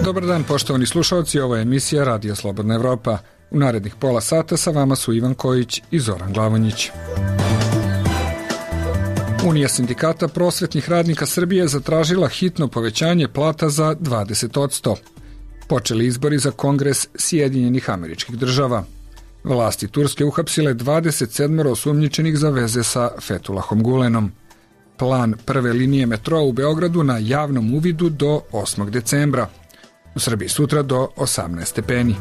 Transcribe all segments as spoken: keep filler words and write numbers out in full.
Dobar dan, poštovani slušalci, ovo je emisija Radio Slobodna Evropa. U narednih pola sata sa vama su Ivan Kojić i Zoran Glavonjić. Unija sindikata prosvetnih radnika Srbije zatražila hitno povećanje plata za dvadeset posto. Počeli izbori za Kongres Sjedinjenih Američkih Država. Vlasti Turske uhapsile dvadeset sedam osumnjičenih za veze sa Fetulahom Gulenom. Plan prve linije metroa u Beogradu na javnom uvidu do osmog decembra. U Srbiji sutra do osamnaest stepeni.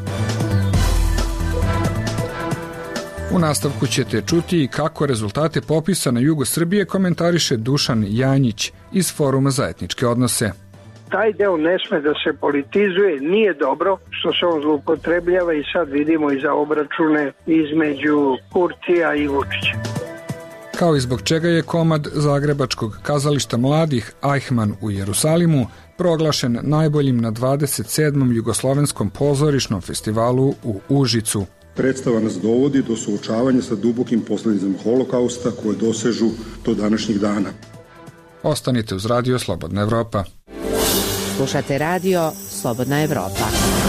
U nastavku ćete čuti i kako rezultate popisa na jugu Srbije komentariše Dušan Janjić iz Foruma za etničke odnose. Taj deo ne sme da se politizuje, nije dobro što se on zloupotrebljava i sad vidimo i za obračune između Kurtija i Vučića. Kao i zbog čega je komad Zagrebačkog kazališta mladih Ajhman u Jerusalimu proglašen najboljim na dvadeset sedmom Jugoslovenskom pozorišnom festivalu u Užicu. Predstava nas dovodi do suočavanja sa dubokim posledicama holokausta koje dosežu do današnjih dana. Ostanite uz Radio Slobodna Evropa. Slušate Radio Slobodna Evropa.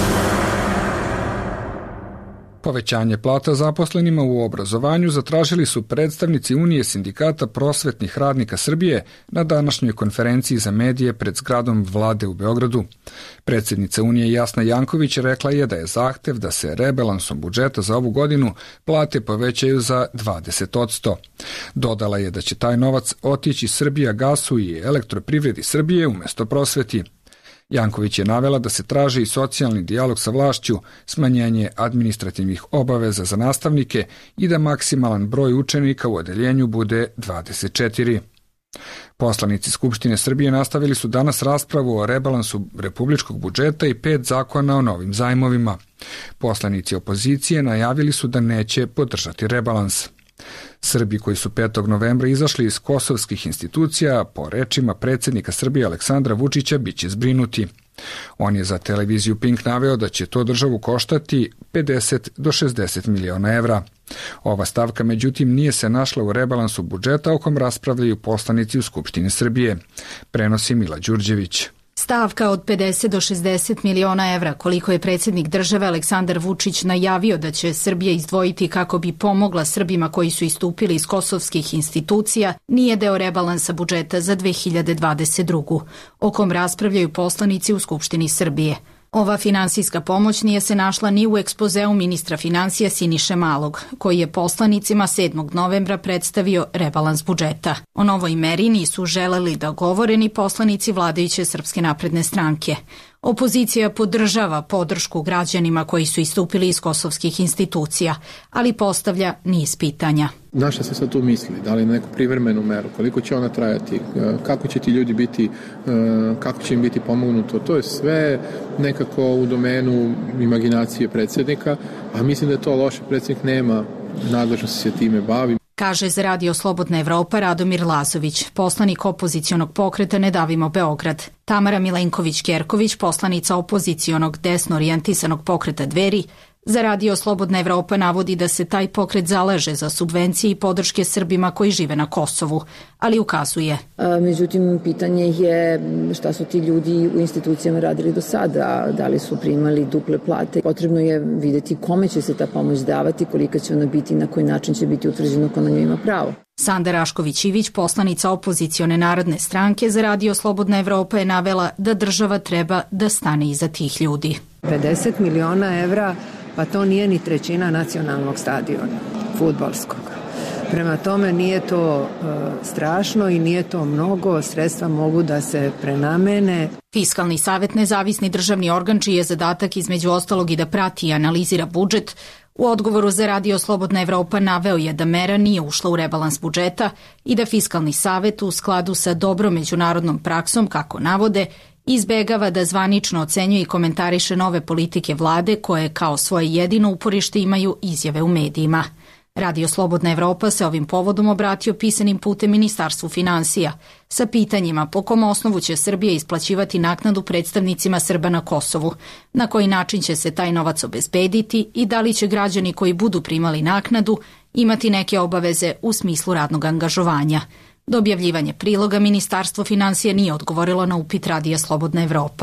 Povećanje plata zaposlenima u obrazovanju zatražili su predstavnici Unije sindikata prosvetnih radnika Srbije na današnjoj konferenciji za medije pred zgradom vlade u Beogradu. Predsjednica Unije Jasna Janković rekla je da je zahtev da se rebalansom budžeta za ovu godinu plate povećaju za dvadeset posto. Dodala je da će taj novac otići Srbijagasu i Elektroprivredi Srbije umesto prosveti. Janković je navela da se traži i socijalni dijalog sa vlašću, smanjenje administrativnih obaveza za nastavnike i da maksimalan broj učenika u odeljenju bude dvadeset četiri. Poslanici Skupštine Srbije nastavili su danas raspravu o rebalansu republičkog budžeta i pet zakona o novim zajmovima. Poslanici opozicije najavili su da neće podržati rebalans. Srbi koji su petog novembra izašli iz kosovskih institucija, po rečima predsjednika Srbije Aleksandra Vučića, biće zbrinuti. On je za televiziju Pink naveo da će to državu koštati pedeset do šezdeset miliona evra. Ova stavka, međutim, nije se našla u rebalansu budžeta o kom raspravljaju poslanici u Skupštini Srbije. Prenosi Mila Đurđević. Stavka od pedeset do šezdeset miliona evra, koliko je predsjednik države Aleksandar Vučić najavio da će Srbija izdvojiti kako bi pomogla Srbima koji su istupili iz kosovskih institucija, nije deo rebalansa budžeta za dve hiljade dvadeset drugu. o kom raspravljaju poslanici u Skupštini Srbije. Ova finansijska pomoć nije se našla ni u ekspozeu ministra finansija Siniše Malog, koji je poslanicima sedmog novembra predstavio rebalans budžeta. O novoj meri nisu želeli da govore ni poslanici vladajuće Srpske napredne stranke. Opozicija podržava podršku građanima koji su istupili iz kosovskih institucija, ali postavlja niz pitanja. Na šta se sad tu misli? Da li na neku privremenu meru? Koliko će ona trajati? Kako će ti ljudi biti, kako će im biti pomognuto? To je sve nekako u domenu imaginacije predsjednika, a mislim da je to loše. Predsjednik nema nadležnosti se time bavi. Kaže za Radio Slobodna Evropa Radomir Lazović, poslanik opozicionog pokreta Ne davimo Beograd. Tamara Milenković-Kerković, poslanica opozicionog desno orijentisanog pokreta Dveri, za Radio Slobodna Evropa navodi da se taj pokret zalaže za subvencije i podrške Srbima koji žive na Kosovu, ali ukazuje. A, međutim, pitanje je šta su ti ljudi u institucijama radili do sada, da li su primali duple plate. Potrebno je vidjeti kome će se ta pomoć davati, kolika će ona biti i na koji način će biti utvrđeno ko na njoj ima pravo. Sanda Rašković-Ivić, poslanica opozicione Narodne stranke za Radio Slobodna Evropa, je navela da država treba da stane iza tih ljudi. pedeset miliona evra, pa to nije ni trećina nacionalnog stadiona, fudbalskog. Prema tome nije to e, strašno i nije to mnogo, sredstva mogu da se prenamene. Fiskalni savet, nezavisni državni organ čiji je zadatak između ostalog i da prati i analizira budžet, u odgovoru za Radio Slobodna Evropa naveo je da mera nije ušla u rebalans budžeta i da Fiskalni savet u skladu sa dobrom međunarodnom praksom, kako navode, izbegava da zvanično ocenjuje i komentariše nove politike vlade koje kao svoje jedino uporište imaju izjave u medijima. Radio Slobodna Evropa se ovim povodom obratio pisanim putem Ministarstvu finansija sa pitanjima po kom osnovu će Srbija isplaćivati naknadu predstavnicima Srba na Kosovu, na koji način će se taj novac obezbediti i da li će građani koji budu primali naknadu imati neke obaveze u smislu radnog angažovanja. Do objavljivanja priloga Ministarstvo finansija nije odgovorilo na upit Radija Slobodna Evropa.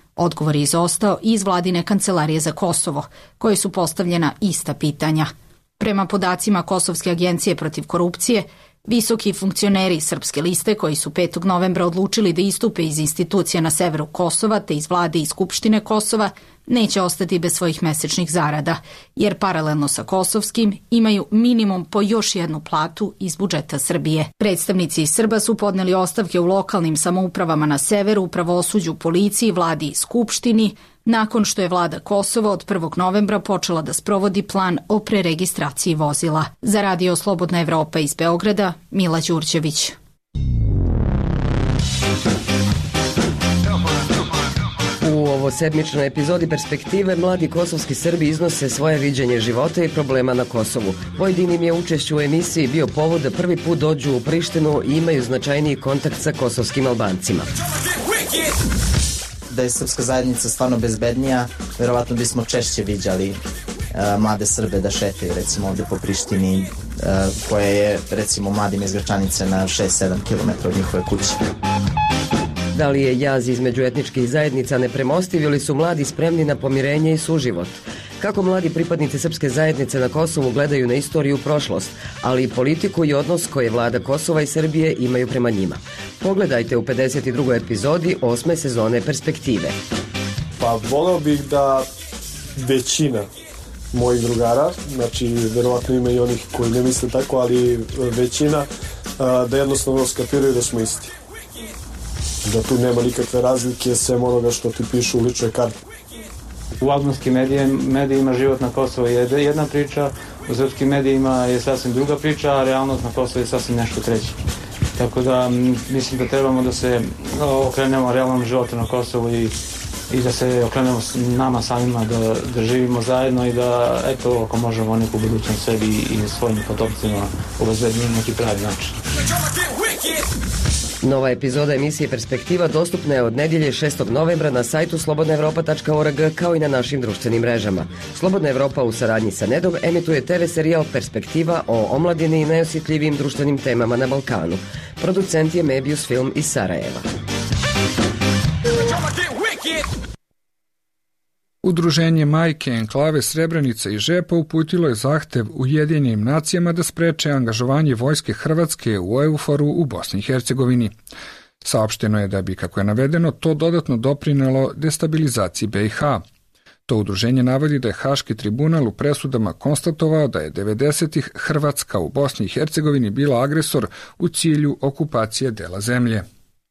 Odgovor je izostao i iz vladine kancelarije za Kosovo, koje su postavljena ista pitanja. Prema podacima Kosovske agencije protiv korupcije, visoki funkcioneri Srpske liste koji su petog novembra odlučili da istupe iz institucija na severu Kosova te iz vlade i Skupštine Kosova neće ostati bez svojih mesečnih zarada, jer paralelno sa kosovskim imaju minimum po još jednu platu iz budžeta Srbije. Predstavnici Srba su podneli ostavke u lokalnim samoupravama na severu, pravosuđu, policiji, vladi i Skupštini, nakon što je vlada Kosova od prvog novembra počela da sprovodi plan o preregistraciji vozila. Za Radio Slobodna Evropa iz Beograda, Mila Đurđević. U ovosedmičnoj epizodi Perspektive mladi kosovski Srbi iznose svoje viđenje života i problema na Kosovu. Pojedinim je učešću u emisiji bio povod da prvi put dođu u Prištinu i imaju značajniji kontakt sa kosovskim Albancima. Da je srpska zajednica stvarno bezbednija, verovatno bismo češće viđali uh, mlade Srbe da šetaju recimo ovde po Prištini, uh, koja je recimo mladim iz Gračanice na šest sedam kilometara od njihove kuće. Da li je jaz između etničkih zajednica nepremostiv ili su mladi spremni na pomirenje i suživot? Kako mladi pripadnici srpske zajednice na Kosovu gledaju na istoriju i prošlost, ali i politiku i odnos koje vlada Kosova i Srbije imaju prema njima? Pogledajte u pedeset drugoj epizodi osme sezone Perspektive. Pa voleo bih da većina mojih drugara, znači verovatno ima i onih koji ne misle tako, ali većina da jednostavno skapiraju da smo isti. Da tu nema nikakve razlike sem onoga što ti pišu u ličnoj karti. U albanskim medijima život na Kosovu je jedna priča, u srpskim medijima je sasvim druga priča, a realnost na Kosovu je sasvim nešto treće. Tako da mislim da trebamo da se okrenemo realnom životu na Kosovu i, i da se okrenemo nama samima, da, da živimo zajedno i da, eto, ako možemo neku budućnost sebi i svojim potomcima obezbedimo neki pravi način. Nova epizoda emisije Perspektiva dostupna je od nedjelje šestog novembra na sajtu slobodna evropa tačka org kao i na našim društvenim mrežama. Slobodna Evropa u saradnji sa Nedom emituje te ve serijal Perspektiva o omladini i najosjetljivijim društvenim temama na Balkanu. Producent je Mebius Film iz Sarajeva. Udruženje Majke Enklave Srebrenica i Žepa uputilo je zahtev Ujedinjenim nacijama da spreče angažovanje vojske Hrvatske u EUFOR-u u Bosni i Hercegovini. Saopšteno je da bi, kako je navedeno, to dodatno doprinelo destabilizaciji be i ha. To udruženje navodi da je Haški tribunal u presudama konstatovao da je devedesetih Hrvatska u Bosni i Hercegovini bila agresor u cilju okupacije dela zemlje.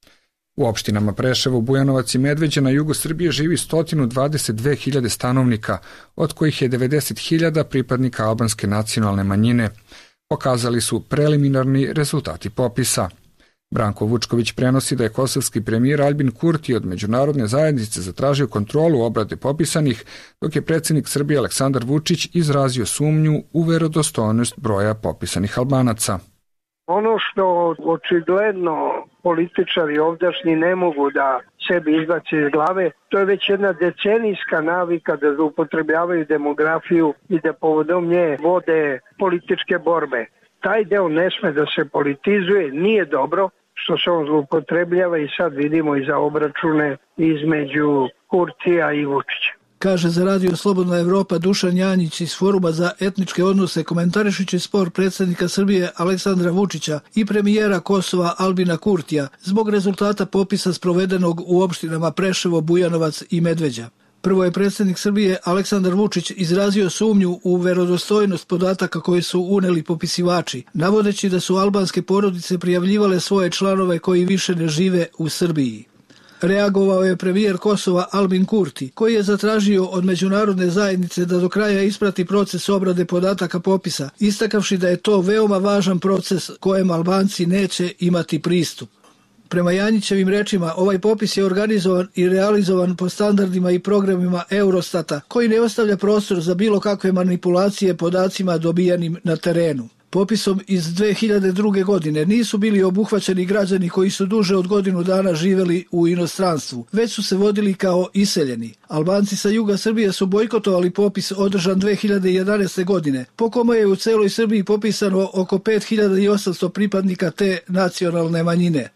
U opštinama Preševo, Bujanovac i Medveđa na jugu Srbije živi sto dvadeset dve hiljade stanovnika, od kojih je devedeset hiljada pripadnika albanske nacionalne manjine, pokazali su preliminarni rezultati popisa. Branko Vučković prenosi da je kosovski premijer Albin Kurti od međunarodne zajednice zatražio kontrolu obrade popisanih, dok je predsjednik Srbije Aleksandar Vučić izrazio sumnju u verodostojnost broja popisanih Albanaca. Ono što očigledno političari ovdašnji ne mogu da sebi izbace iz glave, to je već jedna decenijska navika da zloupotrebljavaju demografiju i da povodom nje vode političke borbe. Taj deo ne sme da se politizuje, nije dobro što se on zloupotrebljava i sad vidimo i za obračune između Kurtija i Vučića. Kaže za Radio Slobodna Evropa Dušan Janjić iz Foruma za etničke odnose komentarišući spor predsjednika Srbije Aleksandra Vučića i premijera Kosova Albina Kurtija zbog rezultata popisa sprovedenog u opštinama Preševo, Bujanovac i Medveđa. Prvo je predsjednik Srbije Aleksandar Vučić izrazio sumnju u verodostojnost podataka koje su uneli popisivači, navodeći da su albanske porodice prijavljivale svoje članove koji više ne žive u Srbiji. Reagovao je premijer Kosova Albin Kurti, koji je zatražio od međunarodne zajednice da do kraja isprati proces obrade podataka popisa, istakavši da je to veoma važan proces kojem Albanci neće imati pristup. Prema Janjićevim rečima, ovaj popis je organizovan i realizovan po standardima i programima Eurostata, koji ne ostavlja prostor za bilo kakve manipulacije podacima dobijenim na terenu. Popisom iz dve hiljade druge. godine nisu bili obuhvaćeni građani koji su duže od godinu dana živeli u inostranstvu, već su se vodili kao iseljeni. Albanci sa juga Srbije su bojkotovali popis održan dve hiljade jedanaeste. godine, po kome je u celoj Srbiji popisano oko pet hiljada osamsto pripadnika te nacionalne manjine.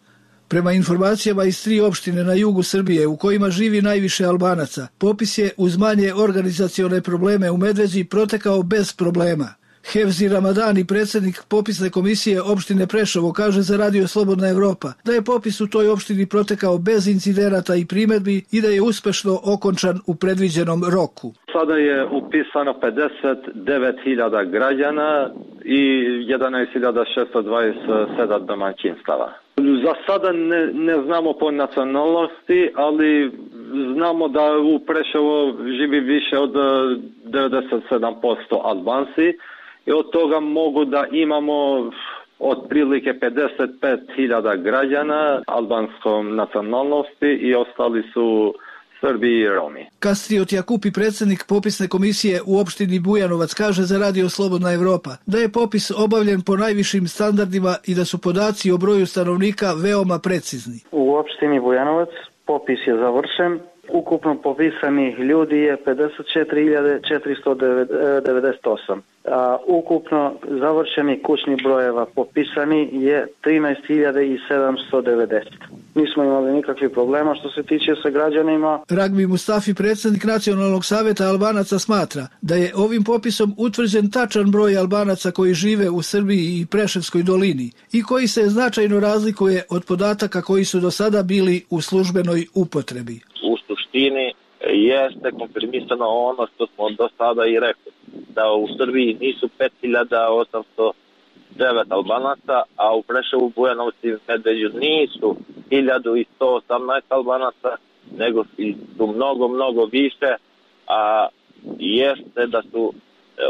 Prema informacijama iz tri opštine na jugu Srbije u kojima živi najviše Albanaca, popis je uz manje organizacione probleme u Medveđi protekao bez problema. Hevzi Ramadani, predsjednik popisne komisije opštine Preševo, kaže za Radio Slobodna Evropa da je popis u toj opštini protekao bez incidenata i primedbi i da je uspešno okončan u predviđenom roku. Sada je upisano pedeset devet hiljada građana i jedanaest hiljada šesto dvadeset sedam domaćinstava. Za sada ne, ne znamo po nacionalnosti, ali znamo da u Preševo živi više od devedeset sedam posto Albanci i od toga mogu da imamo otprilike pedeset pet hiljada građana albanskom nacionalnosti i ostali su Srbi i Romi. Kastriot Jakupi, predsjednik popisne komisije u opštini Bujanovac, kaže za Radio Slobodna Evropa da je popis obavljen po najvišim standardima i da su podaci o broju stanovnika veoma precizni. U opštini Bujanovac popis je završen. Ukupno popisanih ljudi je pedeset četiri hiljade četiristo devedeset osam. A ukupno završenih kućnih brojeva popisani je trinaest hiljada sedamsto devedeset. Nismo imali nikakvih problema što se tiče sa građanima. Ragmi Mustafi, predsjednik Nacionalnog saveta Albanaca, smatra da je ovim popisom utvrđen tačan broj Albanaca koji žive u Srbiji i Preševskoj dolini i koji se značajno razlikuje od podataka koji su do sada bili u službenoj upotrebi. U suštini jeste konfirmisano ono što smo do sada i rekli, da u Srbiji nisu pet hiljada osamsto devet Albanaca, a u Preševu, Bujanovcu i Medveđu nisu hiljadu sto osamnaest Albanaca, nego su mnogo, mnogo više, a jeste da su e, e,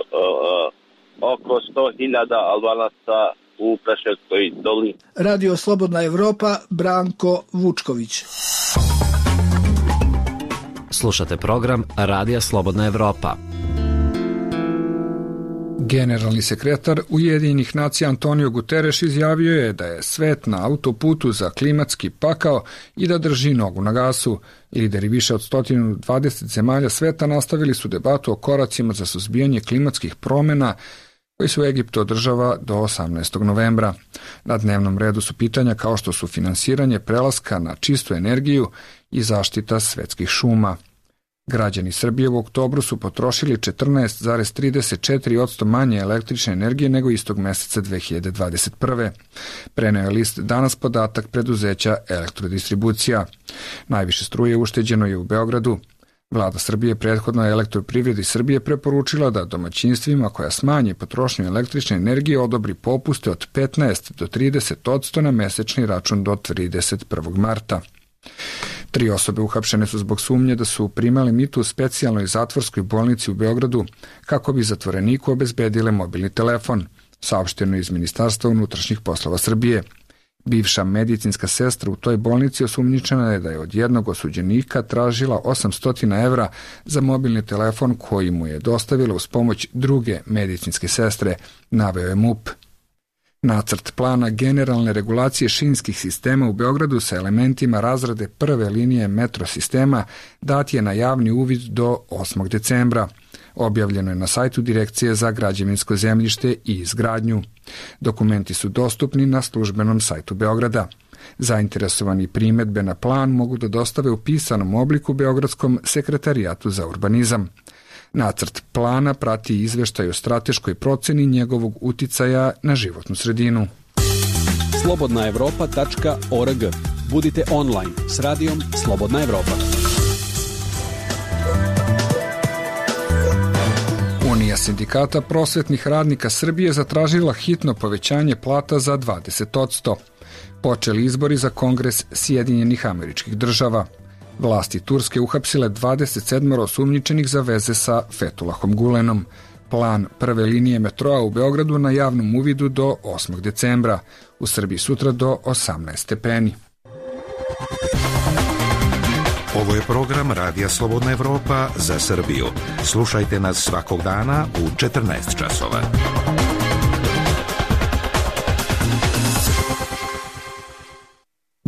oko sto hiljada Albanaca u Preševskoj dolini. Radio Slobodna Evropa, Branko Vučković. Slušate program Radija Slobodna Evropa. Generalni sekretar Ujedinjenih nacija Antonio Guterres izjavio je da je svet na autoputu za klimatski pakao i da drži nogu na gasu. Lideri više od sto dvadeset zemalja sveta nastavili su debatu o koracima za suzbijanje klimatskih promjena koji se u Egiptu održava do osamnaestog novembra. Na dnevnom redu su pitanja kao što su finansiranje prelaska na čistu energiju i zaštita svetskih šuma. Građani Srbije u oktobru su potrošili četrnaest zarez trideset četiri posto manje električne energije nego istog meseca dve hiljade dvadeset prve. Preneo je list danas podatak preduzeća Elektrodistribucija. Najviše struje ušteđeno je u Beogradu. Vlada Srbije prethodno je Elektroprivredi Srbije preporučila da domaćinstvima koja smanje potrošnju električne energije odobri popuste od petnaest do trideset posto na mesečni račun do trideset prvog marta. Tri osobe uhapšene su zbog sumnje da su primali mito u specijalnoj zatvorskoj bolnici u Beogradu kako bi zatvoreniku obezbedile mobilni telefon, saopšteno iz Ministarstva unutrašnjih poslova Srbije. Bivša medicinska sestra u toj bolnici osumnjičena je da je od jednog osuđenika tražila osamsto evra za mobilni telefon koji mu je dostavila uz pomoć druge medicinske sestre, naveo je M U P. Nacrt plana generalne regulacije šinskih sistema u Beogradu sa elementima razrade prve linije metro sistema dat je na javni uvid do osmog decembra. Objavljeno je na sajtu Direkcije za građevinsko zemljište i izgradnju. Dokumenti su dostupni na službenom sajtu Beograda. Zainteresovani primedbe na plan mogu da dostave u pisanom obliku Beogradskom sekretarijatu za urbanizam. Nacrt plana prati izveštaj o strateškoj proceni njegovog uticaja na životnu sredinu. slobodna evropa tačka org. Budite online s radijom Slobodna Evropa. Unija sindikata prosvetnih radnika Srbije zatražila hitno povećanje plata za dvadeset posto. Počeli izbori za Kongres Sjedinjenih Američkih Država. Vlasti Turske uhapsile dvadeset sedam osumnjičenih za veze sa Fetulahom Gulenom. Plan prve linije metroa u Beogradu na javnom uvidu do osmog decembra. U Srbiji sutra do osamnaest stepeni. Ovo je program Radija Slobodna Evropa za Srbiju. Slušajte nas svakog dana u četrnaest časova.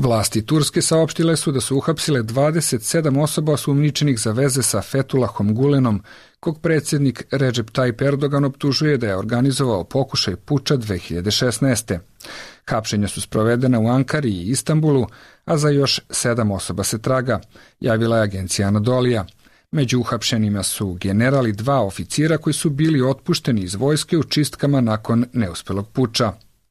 Vlasti Turske saopštile su da su uhapsile dvadeset sedam osoba osumnjičenih za veze sa Fethullahom Gulenom, kog predsjednik Recep Tayyip Erdogan optužuje da je organizovao pokušaj puča dve hiljade šesnaeste. Hapšenja su sprovedena u Ankari i Istanbulu, a za još sedam osoba se traga, javila je agencija Anadolija. Među uhapšenima su general i dva oficira koji su bili otpušteni iz vojske u čistkama nakon neuspelog puča.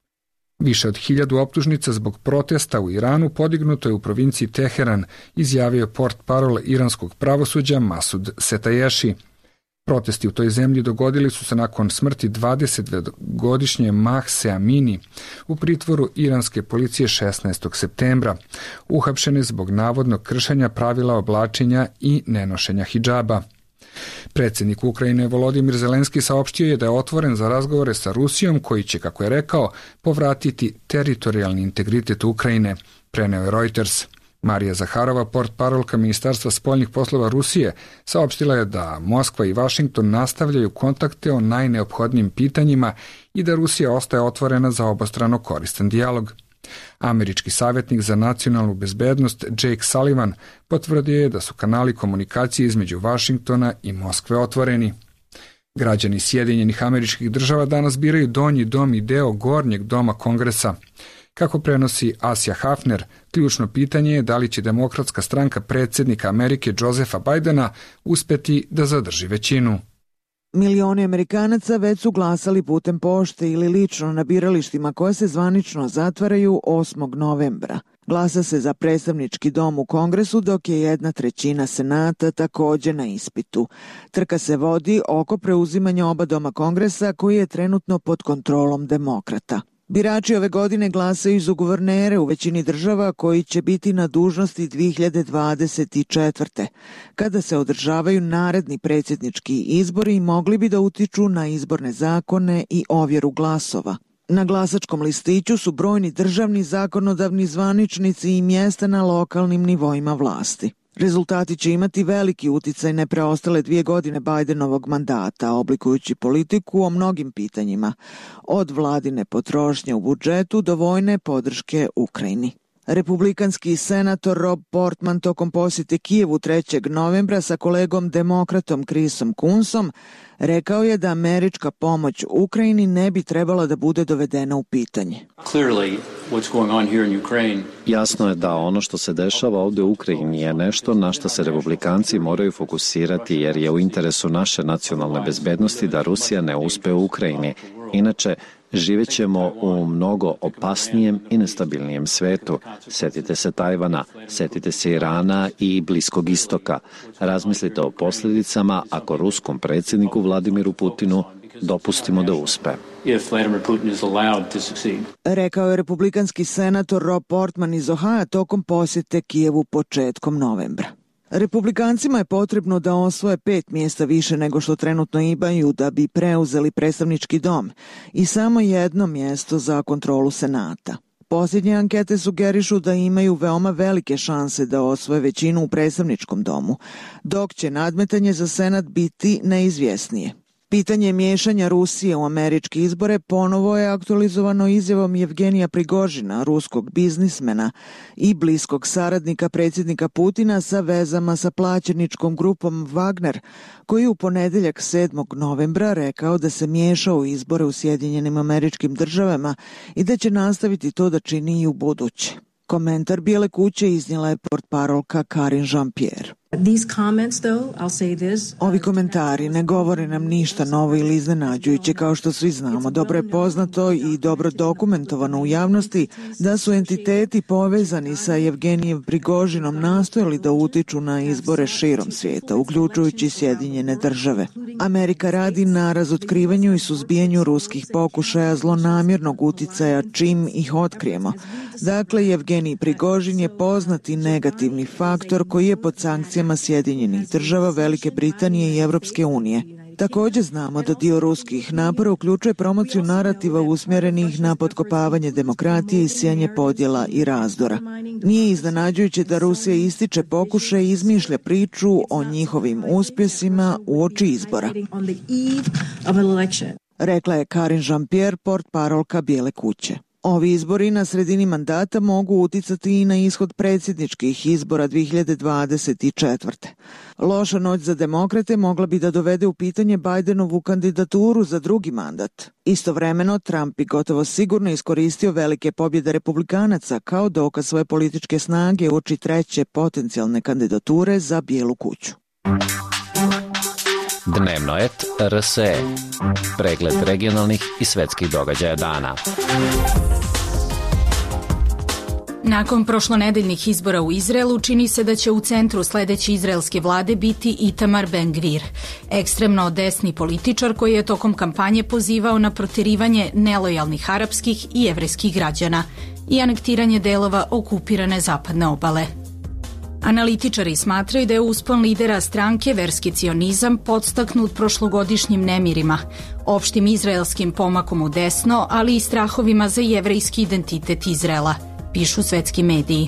Više od hiljadu optužnica zbog protesta u Iranu podignuto je u provinciji Teheran, izjavio portparol iranskog pravosuđa Masud Setaješi. Protesti u toj zemlji dogodili su se nakon smrti dvadesetgodišnje Mahse Amini u pritvoru iranske policije šesnaestog septembra, uhapšene zbog navodnog kršenja pravila oblačenja i nenošenja hidžaba. Predsjednik Ukrajine Volodimir Zelenski saopštio je da je otvoren za razgovore sa Rusijom koji će, kako je rekao, povratiti teritorijalni integritet Ukrajine, preneo je Reuters. Marija Zaharova, portparolka Ministarstva spoljnih poslova Rusije, saopštila je da Moskva i Vašington nastavljaju kontakte o najneophodnijim pitanjima i da Rusija ostaje otvorena za obostrano koristan dijalog. Američki savjetnik za nacionalnu bezbednost Jake Sullivan potvrdio je da su kanali komunikacije između Vašingtona i Moskve otvoreni. Građani Sjedinjenih Američkih Država danas biraju donji dom i deo gornjeg doma Kongresa. Kako prenosi Asja Hafner, ključno pitanje je da li će Demokratska stranka predsjednika Amerike Josepha Bidena uspeti da zadrži većinu. Milioni Amerikanaca već su glasali putem pošte ili lično na biralištima koje se zvanično zatvaraju osmog novembra. Glasa se za predstavnički dom u Kongresu, dok je jedna trećina Senata takođe na ispitu. Trka se vodi oko preuzimanja oba doma Kongresa koji je trenutno pod kontrolom demokrata. Birači ove godine glasaju za guvernere u većini država koji će biti na dužnosti dve hiljade dvadeset četvrte. Kada se održavaju naredni predsjednički izbori, mogli bi da utiču na izborne zakone i ovjeru glasova. Na glasačkom listiću su brojni državni, zakonodavni zvaničnici i mjesta na lokalnim nivoima vlasti. Rezultati će imati veliki uticaj na preostale dvije godine Bidenovog mandata, oblikujući politiku o mnogim pitanjima, od vladine potrošnje u budžetu do vojne podrške Ukrajini. Republikanski senator Rob Portman tokom posjete Kijevu trećeg novembra sa kolegom demokratom Chrisom Coonsom rekao je da američka pomoć Ukrajini ne bi trebala da bude dovedena u pitanje. Jasno je da ono što se dešava ovdje u Ukrajini je nešto na što se republikanci moraju fokusirati jer je u interesu naše nacionalne bezbednosti da Rusija ne uspe u Ukrajini. Inače, živet ćemo u mnogo opasnijem i nestabilnijem svetu. Sjetite se Tajvana, sjetite se Irana i Bliskog istoka. Razmislite o posljedicama ako ruskom predsjedniku Vladimiru Putinu dopustimo da uspe. Rekao je republikanski senator Rob Portman iz Ohaja tokom posjete Kijevu početkom novembra. Republikancima je potrebno da osvoje pet mjesta više nego što trenutno imaju da bi preuzeli predstavnički dom i samo jedno mjesto za kontrolu Senata. Posljednje ankete sugerišu da imaju veoma velike šanse da osvoje većinu u predstavničkom domu, dok će nadmetanje za Senat biti neizvjesnije. Pitanje miješanja Rusije u američke izbore ponovo je aktualizovano izjavom Jevgenija Prigožina, ruskog biznismena i bliskog saradnika predsjednika Putina sa vezama sa plaćeničkom grupom Wagner, koji je u ponedeljak sedmog novembra rekao da se miješao u izbore u Sjedinjenim Američkim Državama i da će nastaviti to da čini i u buduće. Komentar Bijele kuće iznijela je portparolka Karine Jean-Pierre. Ovi komentari ne govore nam ništa novo ili iznenađujuće, kao što svi znamo. Dobro je poznato i dobro dokumentovano u javnosti da su entiteti povezani sa Jevgenijem Prigožinom nastojali da utiču na izbore širom svijeta, uključujući Sjedinjene Države. Amerika radi na razotkrivanju i suzbijanju ruskih pokušaja zlonamjernog uticaja čim ih otkrijemo. Dakle, Jevgenij Prigožin je poznati negativni faktor koji je pod sankcijama Sjedinjenih Država, Velike Britanije i Evropske unije. Također znamo da dio ruskih napora uključuje promociju narativa usmjerenih na potkopavanje demokratije i sijanje podjela i razdora. Nije iznenađujuće da Rusija ističe pokušaj i izmišlja priču o njihovim uspjesima uoči izbora, rekla je Karine Jean-Pierre, portparolka Bijele kuće. Ovi izbori na sredini mandata mogu uticati i na ishod predsjedničkih izbora dve hiljade dvadeset četvrte. Loša noć za demokrate mogla bi da dovede u pitanje Bidenovu kandidaturu za drugi mandat. Istovremeno, Trump bi gotovo sigurno iskoristio velike pobjede republikanaca kao dokaz svoje političke snage uoči treće potencijalne kandidature za Bijelu kuću. Dnevno et R S E. Pregled regionalnih i svetskih događaja dana. Nakon prošlonedeljnih izbora u Izraelu čini se da će u centru sledeće izraelske vlade biti Itamar Ben-Gvir, ekstremno desni političar koji je tokom kampanje pozivao na proterivanje nelojalnih arapskih i jevrejskih građana i anektiranje delova okupirane zapadne obale. Analitičari smatraju da je uspon lidera stranke verski cionizam podstaknut prošlogodišnjim nemirima, opštim izraelskim pomakom u desno, ali i strahovima za jevrejski identitet Izraela, pišu svetski mediji.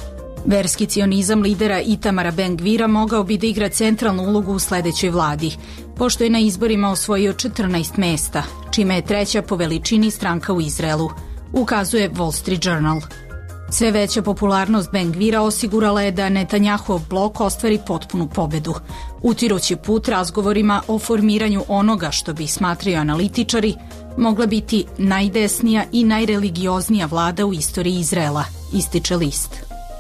Verski cionizam lidera Itamara Ben-Gvira mogao bi da igra centralnu ulogu u sledećoj vladi, pošto je na izborima osvojio četrnaest mesta, čime je treća po veličini stranka u Izraelu, ukazuje Wall Street Journal. Sve veća popularnost Ben-Gvira osigurala je da Netanjahov blok ostvari potpunu pobedu, utirući put razgovorima o formiranju onoga što bi smatraju analitičari mogla biti najdesnija i najreligioznija vlada u istoriji Izraela, ističe list.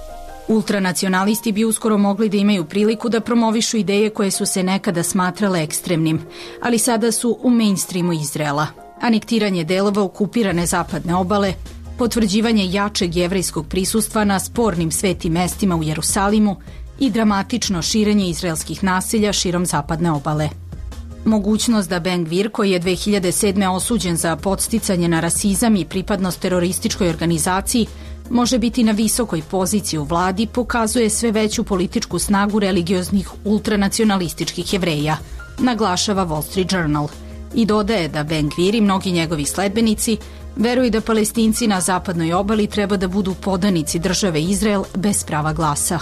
Ultranacionalisti bi uskoro mogli da imaju priliku da promovišu ideje koje su se nekada smatrale ekstremnim, ali sada su u mainstreamu Izraela. Anektiranje delova okupirane zapadne obale, potvrđivanje jačeg jevrejskog prisustva na spornim svetim mestima u Jerusalimu i dramatično širenje izraelskih naselja širom zapadne obale. Mogućnost da Ben-Gvir, koji je dve hiljade sedme osuđen za podsticanje na rasizam i pripadnost terorističkoj organizaciji, može biti na visokoj poziciji u vladi, pokazuje sve veću političku snagu religioznih ultranacionalističkih Jevreja, naglašava Wall Street Journal, i dodaje da Ben-Gvir i mnogi njegovi sledbenici veruju da Palestinci na zapadnoj obali treba da budu podanici države Izrael bez prava glasa.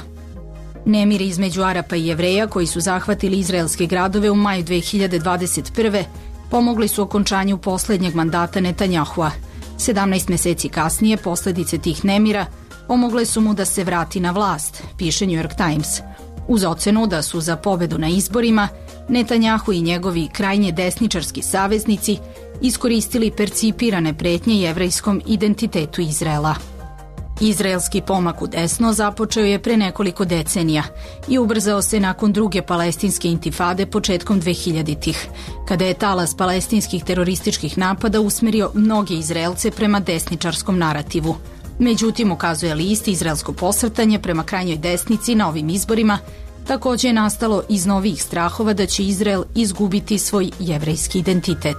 Nemiri između Arapa i Jevreja koji su zahvatili izraelske gradove u maju dve hiljade dvadeset prve pomogli su okončanju poslednjeg mandata Netanjahua. sedamnaest meseci kasnije posledice tih nemira pomogle su mu da se vrati na vlast, piše New York Times, uz ocenu da su za pobedu na izborima Netanjahu i njegovi krajnje desničarski saveznici iskoristili percipirane pretnje jevrejskom identitetu Izraela. Izraelski pomak u desno započeo je pre nekoliko decenija i ubrzao se nakon druge palestinske intifade početkom dvehiljaditih, kada je talas palestinskih terorističkih napada usmerio mnoge Izraelce prema desničarskom narativu. Međutim, ukazuje list, izraelsko posrtanje prema krajnjoj desnici na ovim izborima takođe je nastalo iz novih strahova da će Izrael izgubiti svoj jevrejski identitet.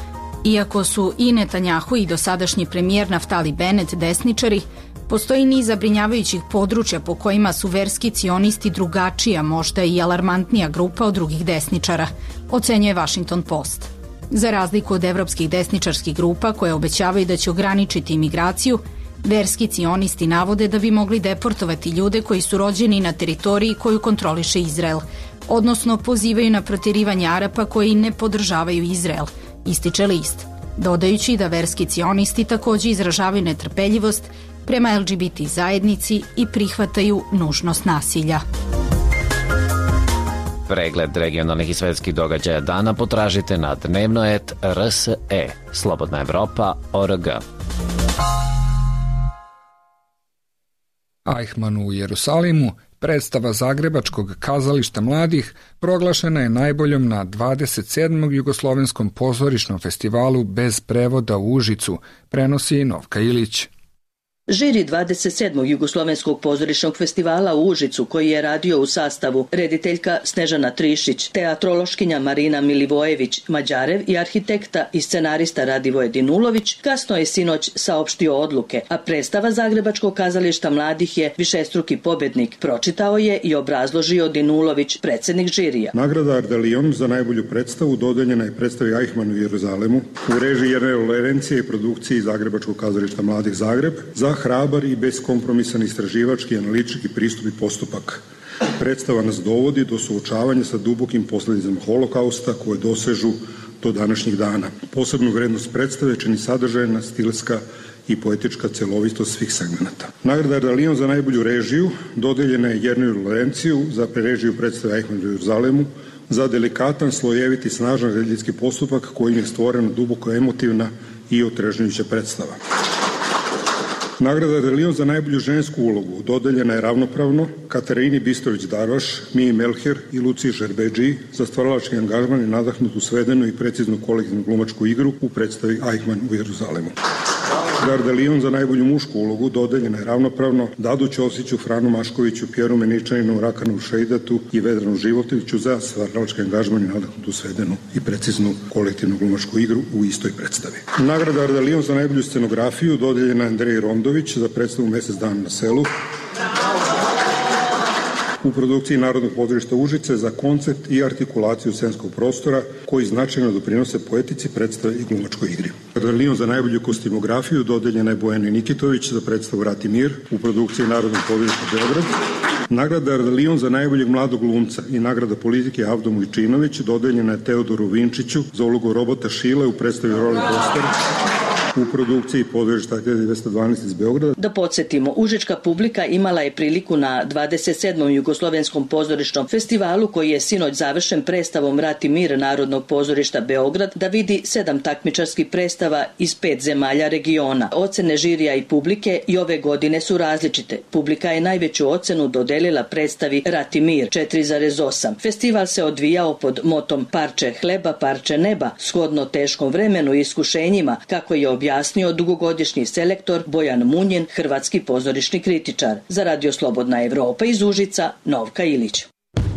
Iako su i Netanjahu i dosadašnji premijer Naftali Bennett desničari, postoji niz zabrinjavajućih područja po kojima su verski cionisti drugačija, možda i alarmantnija grupa od drugih desničara, ocenjuje Washington Post. Za razliku od evropskih desničarskih grupa koje obećavaju da će ograničiti imigraciju, verski cionisti navode da bi mogli deportovati ljude koji su rođeni na teritoriji koju kontroliše Izrael, odnosno pozivaju na proterivanje Arapa koji ne podržavaju Izrael, ističe list, dodajući da verski cionisti takođe izražavaju netrpeljivost prema L G B T zajednici i prihvataju nužnost nasilja. Pregled regionalnih i svetskih događaja dana potražite na dnevno et R S E, Slobodna Evropa, O R G. Eichmann u Jerusalimu, predstava Zagrebačkog kazališta mladih, proglašena je najboljom na dvadeset sedmom Jugoslovenskom pozorišnom festivalu bez prevoda u Užicu, prenosi Novka Ilić. Žiri dvadeset sedmog Jugoslovenskog pozorišnog festivala u Užicu, koji je radio u sastavu rediteljka Snežana Trišić, teatrološkinja Marina Milivojević Mađarev i arhitekta i scenarista Radivoje Dinulović, kasno je sinoć saopštio odluke, a predstava Zagrebačkog kazališta mladih je višestruki pobednik, pročitao je i obrazložio Dinulović, predsednik žirija. Nagrada Ardalion za najbolju predstavu dodeljena je predstavi Eichmann u Jeruzalemu u režiji Jernej Lerencije i produkciji Zagrebačkog kazališta mladih Zagreb za hrabar i beskompromisan istraživački, analitički pristup i postupak. Predstava nas dovodi do suočavanja sa dubokim posledicama holokausta koje dosežu do današnjih dana. Posebnu vrednost predstave čini sadržajna, stilska i poetička celovitost svih segmenata. Nagrada Ardalion za najbolju režiju dodeljena je Jerneju Lorenciju za režiju predstave Eichmann u Jeruzalemu, za delikatan, slojevit i snažan rediteljski postupak kojim je stvorena duboko emotivna i otrežnjujuća predstava. Nagrada Ardalion za najbolju žensku ulogu dodeljena je ravnopravno Katarini Bistrović-Darvaš, Miji Melher i Luciji Žerbedži za stvaralački angažman i nadahnutu svedenu i preciznu kolektivnu glumačku igru u predstavi Eichmann u Jeruzalemu. Ardalion za najbolju mušku ulogu dodeljena je ravnopravno Dadu Ćosiću, Franu Maškoviću, Pjeru Meničaninu, Rakanu Šejdatu i Vedranu Životiću za stvaralački angažman i nadahnutu svedenu i preciznu kolektivnu glumačku igru u istoj predstavi. Nagrada Ardalion za najbolju scenografiju dodeljena je Andreji Rondović za predstavu Mesec dana na selu u produkciji Narodnog pozorišta Užice za koncept i artikulaciju scenskog prostora koji značajno doprinose poetici predstave i glumačkoj igri. Ardalion za najbolju kostimografiju dodeljena je Bojani Nikitović za predstavu Rat i mir u produkciji Narodnog pozorišta Beograd. Nagrada Ardalion za najboljeg mladog glumca i nagrada politike Avdo Mujčinović dodeljena je Teodoru Vinčiću za ulogu robota Šile u predstavi Roli Poster u produkciji pozorišta hiljadu devetsto dvanaest iz Beograda. Da podsjetimo, užička publika imala je priliku na dvadeset sedmom Jugoslovenskom pozorišnom festivalu koji je sinoć završen predstavom Rat i mir Narodnog pozorišta Beograd da vidi sedam takmičarskih predstava iz pet zemalja regiona. Ocene žirija i publike i ove godine su različite. Publika je najveću ocenu dodelila predstavi Rat i mir četiri zarez osam. Festival se odvijao pod motom Parče hleba, parče neba, shodno teškom vremenu i iskušenjima, kako je objavljeno objasnio dugogodišnji selektor Bojan Munjin, hrvatski pozorišni kritičar. Za Radio Slobodna Evropa iz Užica, Novka Ilić.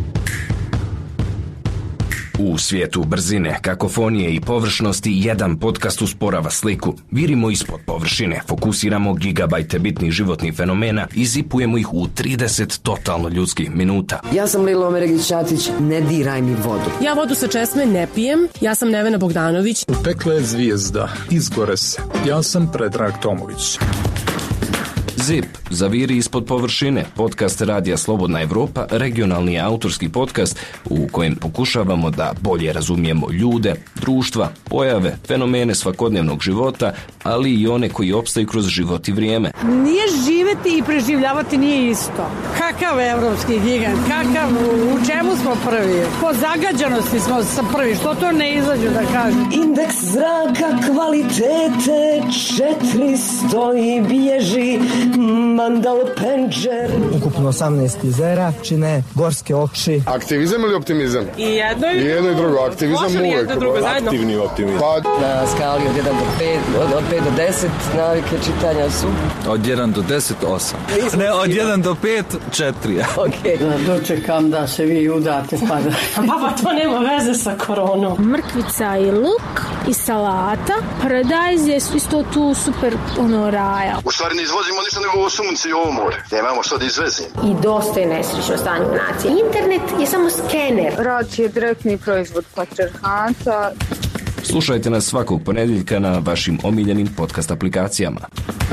U svijetu brzine, kakofonije i površnosti jedan podcast usporava sliku. Virimo ispod površine, fokusiramo gigabajte bitnih životnih fenomena i zipujemo ih u trideset totalno ljudskih minuta. Ja sam Lilo Omeregić-Ćatić, ne diraj mi vodu. Ja vodu sa česme ne pijem, ja sam Nevena Bogdanović. U pekle je zvijezda, izgore se. Ja sam Predrag Tomović. Zip, zaviri ispod površine, podcast Radija Slobodna Evropa, regionalni autorski podcast u kojem pokušavamo da bolje razumijemo ljude, društva, pojave, fenomene svakodnevnog života, ali i one koji opstaju kroz život i vrijeme. Nije živeti i preživljavati nije isto. Kakav evropski gigant, kakav, u čemu smo prvi? Po zagađanosti smo prvi, što to ne izađu da kažem? Indeks zraka kvalitete četiristo i bježi Mandal Penđer. Ukupno osamnaest jezera čine gorske oči. Aktivizam ili optimizam? I jedno i, I jedno i drugo. Aktivizam uvek. Jedno drugo zajedno. Aktivni optimizam. Pa... Na skali od jedan do pet, od, od pet do deset navike čitanja su? Od jedan do deset, osam. Ne, od jedan do pet, četiri. Okay. Da dočekam da se vi udate pa da... Baba, to nema veze sa koronom. Mrkvica i luk i salata. Paradajz je isto tu super ono raja. U stvari ne izvozimo ništa nego ovo sunce i ovo more. Nemamo što da izvezimo. I dosta je nesrećno stanje u naciji. Internet je samo skener. Rad je direktni proizvod patrijarhata. Slušajte nas svakog ponedjeljka na vašim omiljenim podcast aplikacijama.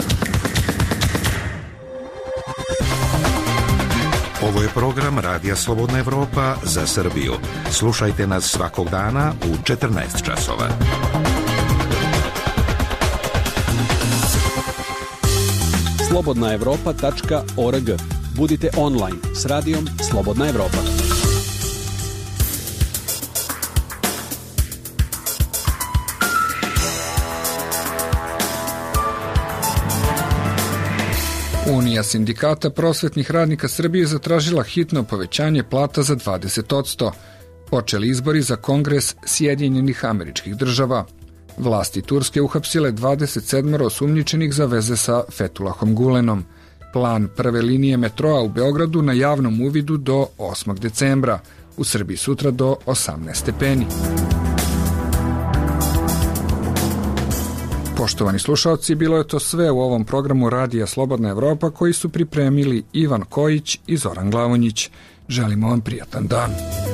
Ovo je program Radija Slobodna Evropa za Srbiju. Slušajte nas svakog dana u četrnaest časova. slobodna evropa tačka org. Budite online s radijom Slobodna Evropa. Unija sindikata prosvetnih radnika Srbije zatražila hitno povećanje plata za dvadeset posto. Počeli izbori za Kongres Sjedinjenih Američkih Država. Vlasti Turske uhapsile dvadeset sedam osumnjičenih za veze sa Fetulahom Gulenom. Plan prve linije metroa u Beogradu na javnom uvidu do osmog decembra. U Srbiji sutra do osamnaest stepeni. Poštovani slušalci, bilo je to sve u ovom programu Radija Slobodna Evropa koji su pripremili Ivan Kojić i Zoran Glavonjić. Želimo vam prijatan dan.